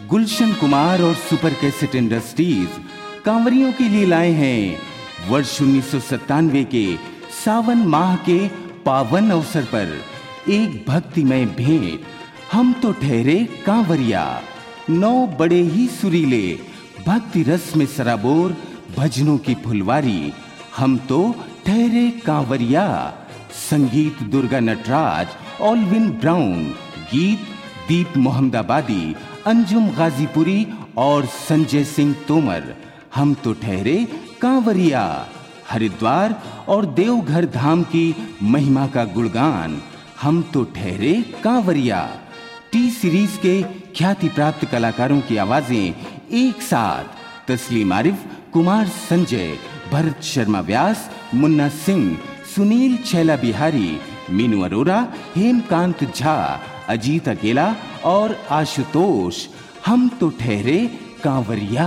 गुलशन कुमार और super cassette industries कांवरियों के लिए लाए हैं वर्ष 1997 के सावन माह के पावन अवसर पर एक भक्तिमय भेंट। हम तो ठहरे कांवरिया, 9 बड़े ही सुरीले भक्ति रस में सराबोर भजनों की फुलवारी। हम तो ठहरे कांवरिया। संगीत दुर्गा नटराज, ऑलविन ब्राउन। गीत दीप मोहम्मदाबादी, अंजुम गाजीपुरी और संजय सिंह तोमर। हम तो ठहरे कांवरिया। हरिद्वार और देवघर धाम की महिमा का गुणगान। हम तो ठहरे कांवरिया। टी सीरीज के ख्याति प्राप्त कलाकारों की आवाजें एक साथ। तस्लीम आरिफ, कुमार संजय, भरत शर्मा व्यास, मुन्ना सिंह, सुनील छैला बिहारी, मीनू अरोरा, हेमकांत झा, अजीत अकेला और आशुतोष। हम तो ठहरे कांवरिया।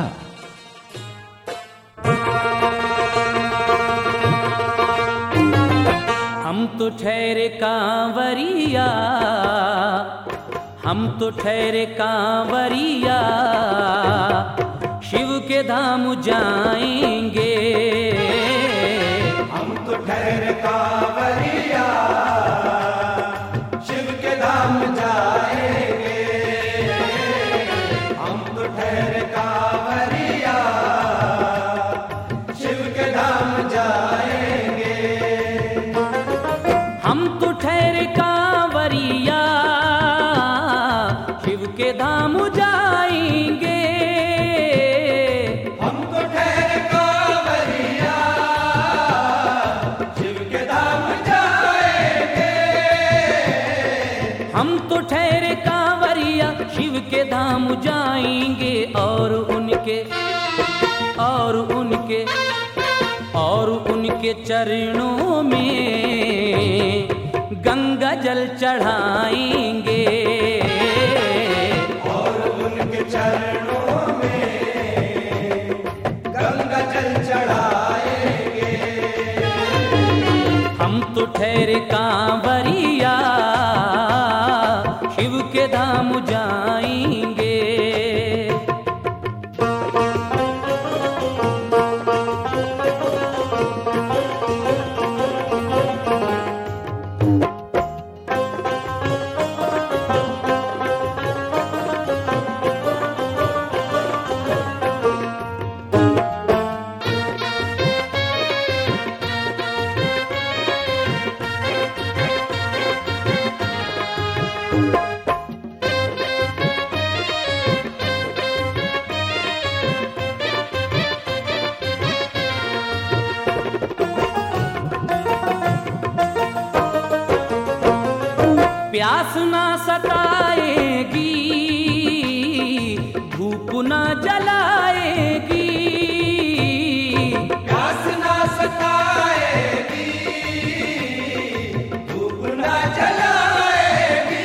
हम तो ठहरे कांवरिया, हम तो ठहरे कांवरिया, शिव के धाम जाएंगे। हम तो ठहरे कांवरिया, शिव के धाम जाएंगे। हम तो ठहरे कांवरिया, शिव के धाम जाएंगे। हम तो ठहरे कांवरिया, शिव के धाम जाएंगे। हम तो ठहरे कांवरिया, शिव के धाम जाएंगे। हम तो ठहरे कांवरिया, शिव के धाम जाएंगे। और उनके चरणों में गंगा जल चढ़ाएंगे। और उनके चरणों में गंगा जल चढ़ाएंगे। हम तो ठहरे कांवरिया, शिव के धाम जाएंगे। प्यास ना सताएगी, धूप ना जलाएगी। प्यास ना सताएगी, धूप ना जलाएगी।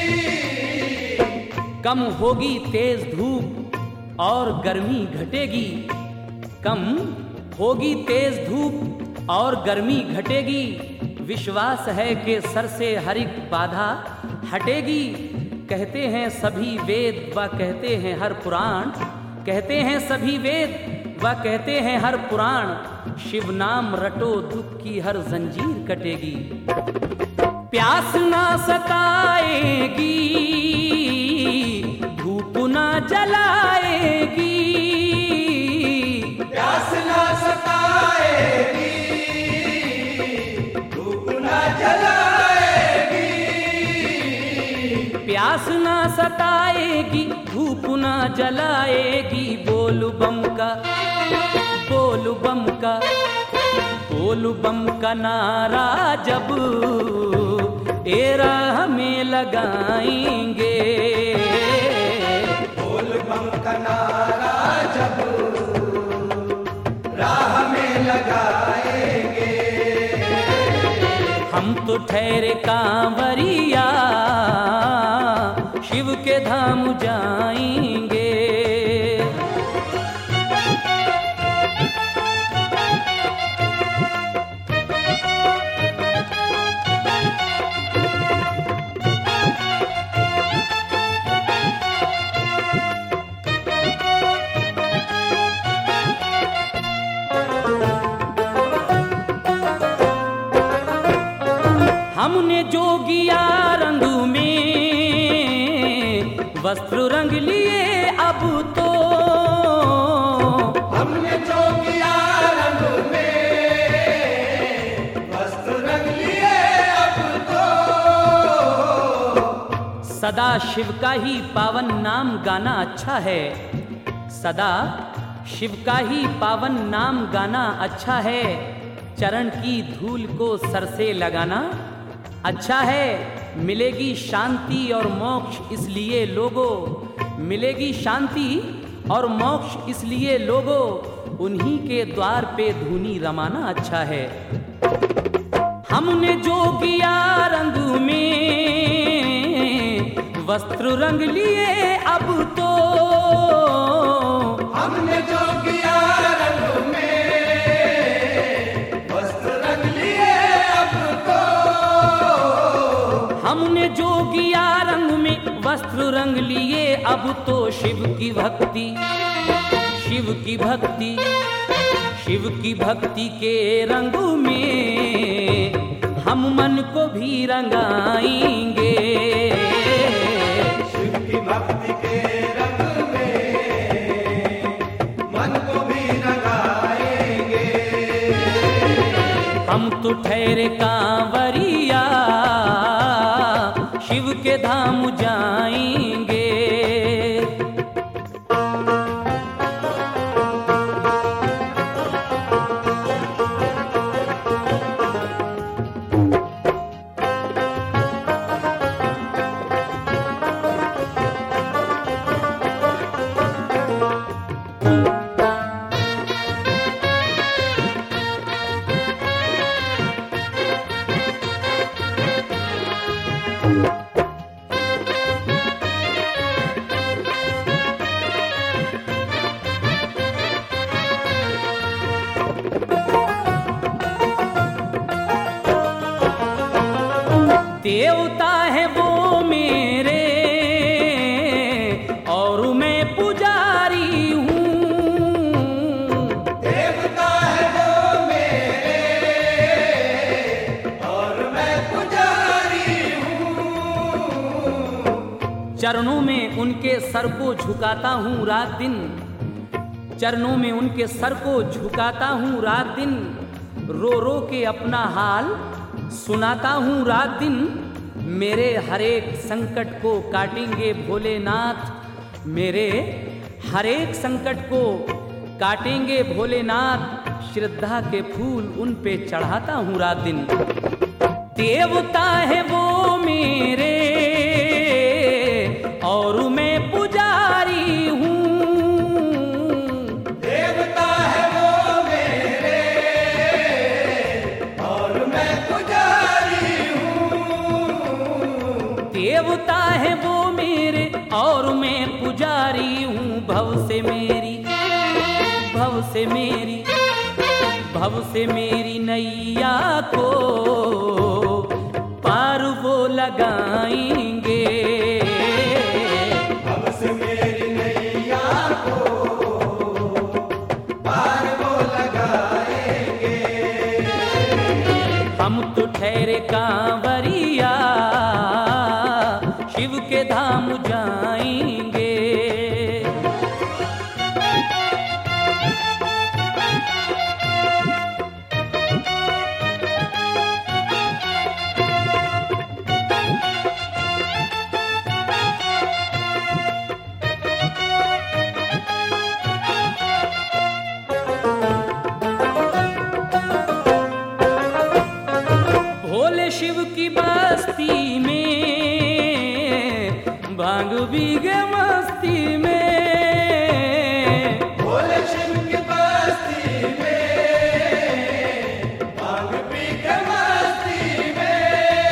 कम होगी तेज धूप और गर्मी घटेगी। कम होगी तेज धूप और गर्मी घटेगी। विश्वास है कि सर से हर एक बाधा हटेगी। कहते हैं सभी वेद व कहते हैं हर पुराण। कहते हैं सभी वेद व कहते हैं हर पुराण। शिव नाम रटो, दुख की हर जंजीर कटेगी। प्यास ना सताएगी, धूप ना जलाएगी। प्यास ना सताएगी, जलाएगी। प्यास ना सताएगी, धूप ना जलाएगी। बोल बम का, बोल बम का, बोल बम का नारा जब ए राह में लगाएंगे। बोल बम का नारा जब राह में लगाएंगे। हम तो ठहरे कांवरिया, शिव के धाम जाएंगे। हमने जोगिया रंग में वस्त्र रंग लिए अब तो, हमने जोगिया रंग में वस्त्र रंग लिए अब तो। सदा शिव का ही पावन नाम गाना अच्छा है, सदा शिव का ही पावन नाम गाना अच्छा है। चरण की धूल को सर से लगाना अच्छा है। मिलेगी शांति और मोक्ष इसलिए लोगों, मिलेगी शांति और मोक्ष इसलिए लोगों, उन्हीं के द्वार पे धूनी रमाना अच्छा है। हमने जोगिया रंग में वस्त्र रंग लिए अब तो, हमने जोगिया रंग में वस्त्र रंग लिए अब तो। हमने जोगिया रंग में वस्त्र रंग लिए अब तो। शिव की भक्ति, शिव की भक्ति, शिव की भक्ति के रंग में हम मन को भी रंगाएंगे। शिव की भक्ति के रंग में मन को भी रंगाएंगे। हम तो ठहरे कांवरिया शिव के धाम जाएंगे। देवता है वो मेरे और मैं पुजारी हूँ। देवता है वो मेरे और मैं पुजारी हूँ। चरणों में उनके सर को झुकाता हूँ रात दिन, चरणों में उनके सर को झुकाता हूँ रात दिन। रो रो के अपना हाल सुनाता हूँ रात दिन। मेरे हरेक संकट को काटेंगे भोलेनाथ, मेरे हरेक संकट को काटेंगे भोलेनाथ। श्रद्धा के फूल उन पे चढ़ाता हूँ रात दिन। देवता है वो मेरे और मैं पुजारी हूँ। देवता है वो मेरे और मैं पुजारी हूँ। देवता है वो मेरे और मैं पुजारी हूँ। भव से मेरी, भव से मेरी, भव से मेरी नैया को पार वो लगाएंगे। अब से मेरी नैया को पार वो लगाएंगे। हम तो ठहरे कांवरिया शिव के धाम जाएंगे। भोले शिव की बस्ती में भांग बीगे मस्ती में। भोले शिव की बस्ती में भांग पी के मस्ती में।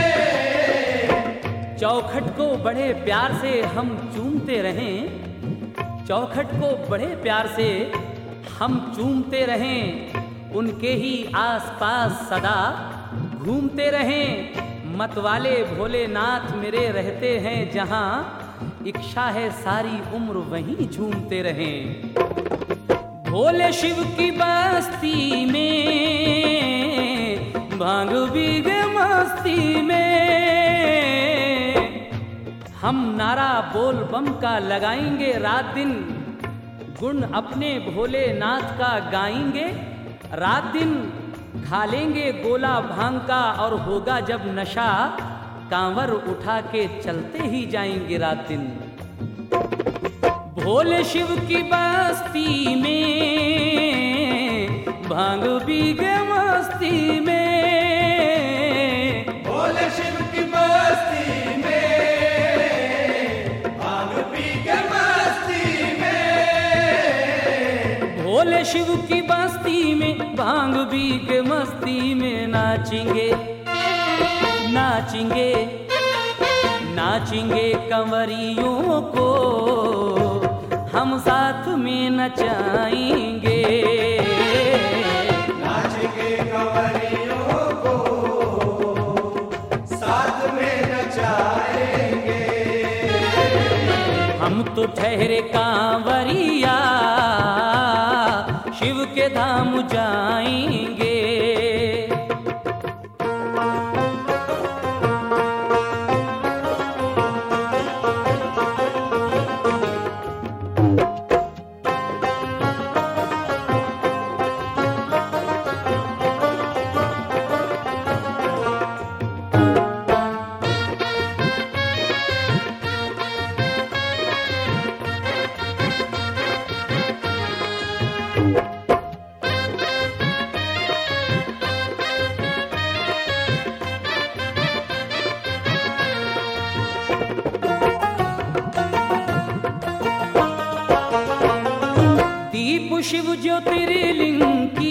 चौखट को बड़े प्यार से हम चूमते रहें, चौखट को बड़े प्यार से हम चूमते रहें। उनके ही आसपास सदा घूमते रहें। मतवाले भोलेनाथ मेरे रहते हैं जहां, इच्छा है सारी उम्र वहीं झूमते रहें। भोले शिव की बस्ती में भांग बीगे मस्ती में। हम नारा बोल बम का लगाएंगे रात दिन, गुण अपने भोलेनाथ का गाएंगे रात दिन। खा लेंगे गोला भांग का और होगा जब नशा, कांवर उठा के चलते ही जाएंगे रात दिन। भोले शिव की बस्ती में भांग बीगे मस्ती में। भोले शिव की बस्ती में भांग बीगे मस्ती में। भोले शिव की बस्ती में भांग बीगे मस्ती में। नाचेंगे नाचेंगे नाचेंगे कंवरियों को हम साथ में नचाएंगे। नाचेंगे कंवरियों को साथ में नचाएंगे। हम तो ठहरे कांवरिया शिव के धाम जाएंगे। शिव ज्योतिर्लिंग की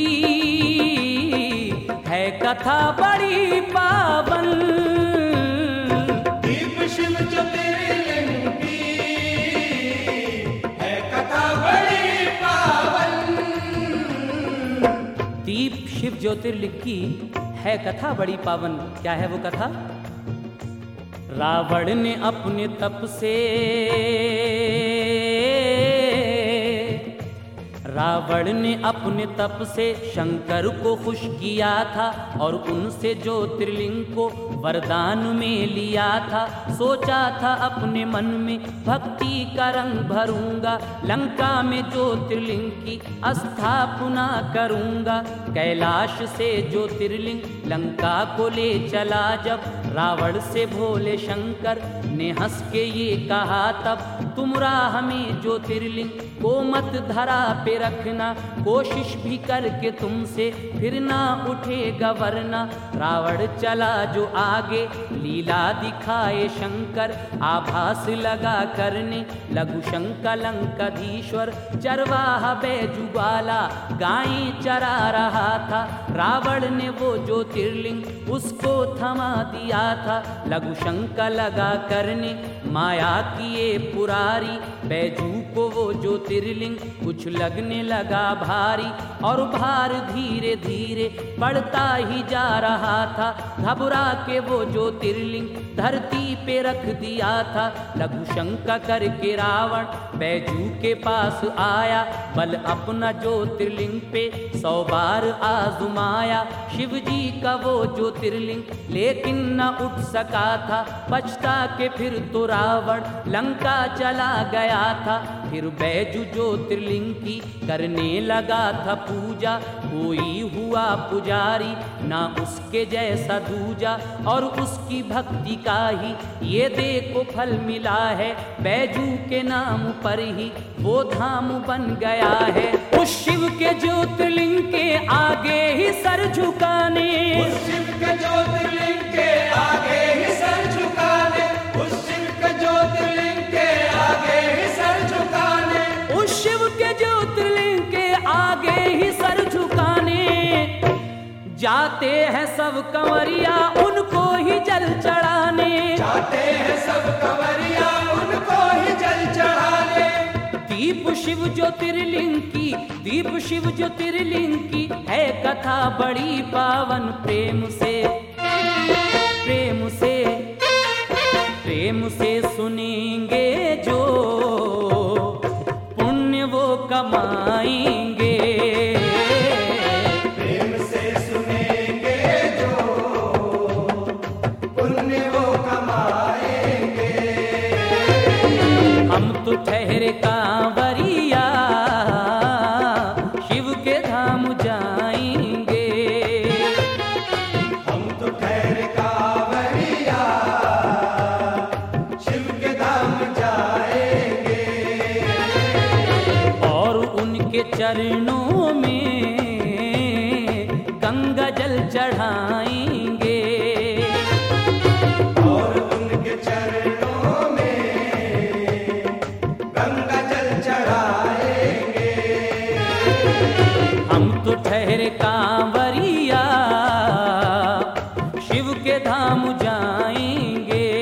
है कथा बड़ी पावन। दीप शिव ज्योतिर्लिंग की है कथा बड़ी पावन। दीप शिव ज्योतिर्लिंग की है कथा बड़ी पावन। क्या है वो कथा? रावण ने अपने तप से रावण ने अपने तप से शंकर को खुश किया था और उनसे ज्योतिर्लिंग को वरदान में लिया था। सोचा था अपने मन में भक्ति का रंग भरूंगा, लंका में ज्योतिर्लिंग की स्थापना करूंगा। कैलाश से ज्योतिर्लिंग लंका को ले चला जब रावण से भोले शंकर ने हंस के ये कहा तब, तुम राह में ज्योतिर्लिंग को मत धरा पे रखना, कोशिश भी करके तुमसे फिर ना उठेगा वरना। रावण चला जो आगे लीला दिखाए शंकर, आभास लगा करने लघु शंका लंकाधीश्वर। चरवाहा बैजुबाला गायें चरा रहा था, रावण ने वो ज्योतिर्लिंग उसको थमा दिया था। लघु शंका लगा करने माया किए पुरारी, बैजू को वो ज्योतिर्लिंग कुछ लगने लगा भारी और भार धीरे धीरे बढ़ता ही जा रहा था। घबरा के वो ज्योतिर्लिंग धरती पे रख दिया था। लघु शंका करके रावण बैजू के पास आया, बल अपना ज्योतिर्लिंग पे 100 बार आजमाया। शिव जी का वो ज्योतिर्लिंग लेकिन न उठ सका था, पछता के फिर तो रावण लंका चला गया था। फिर बैजू ज्योतिर्लिंग की करने लगा था पूजा, कोई हुआ पुजारी ना उसके जैसा दूजा, और उसकी भक्ति का ही ये देखो फल मिला है। बैजू के नाम पर ही वो धाम बन गया है। उस शिव के ज्योतिर्लिंग के आगे ही सर झुकाने, उस शिव के ज्योतिर्लिंग के आगे ही सर झुकाने, उस शिव के ज्योतिर्लिंग के आगे ही सर झुकाने, उस शिव के ज्योतिर्लिंग के आगे ही सर झुकाने। जाते हैं सब कंवरिया उनको ही जल चढ़ाने, जाते हैं सब कंवरिया उनको ही जल चढ़ाने। दीप शिव ज्योतिर्लिंग की, दीप शिव ज्योतिर्लिंग की है कथा बड़ी पावन। प्रेम से प्रेम से प्रेम से सुनेंगे जो पुण्य वो कमाएंगे। प्रेम से सुनेंगे जो तो ठहरे कांवरिया शिव के धाम जाएंगे। हम तो ठहरे कांवरिया शिव के धाम जाएंगे। और उनके चरणों में गंगा जल चढ़ाएंगे। और उनके चरणों में गंगा जल चढ़ाएंगे। हम तो ठहरे कांवरिया शिव के धाम जाएंगे।